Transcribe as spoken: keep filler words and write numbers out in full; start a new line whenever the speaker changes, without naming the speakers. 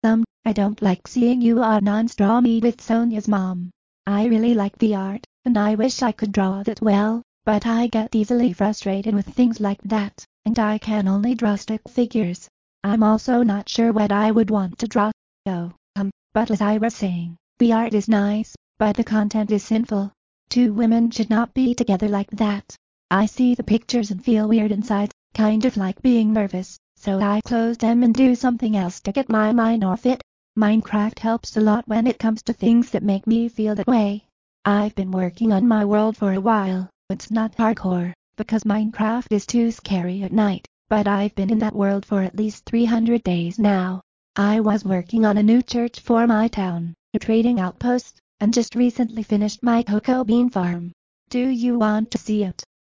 Um, I don't like seeing you on on Straw Me with Sonia's mom. I really like the art, and I wish I could draw that well, but I get easily frustrated with things like that, and I can only draw stick figures. I'm also not sure what I would want to draw. So, um, but as I was saying, the art is nice, but the content is sinful. Two women should not be together like that. I see the pictures and feel weird inside, kind of like being nervous, so I close them and do something else to get my mind off it. Minecraft helps a lot when it comes to things that make me feel that way. I've been working on my world for a while. It's not hardcore, because Minecraft is too scary at night, but I've been in that world for at least three hundred days now. I was working on a new church for my town, a trading outpost, and just recently finished my cocoa bean farm. Do you want to see it?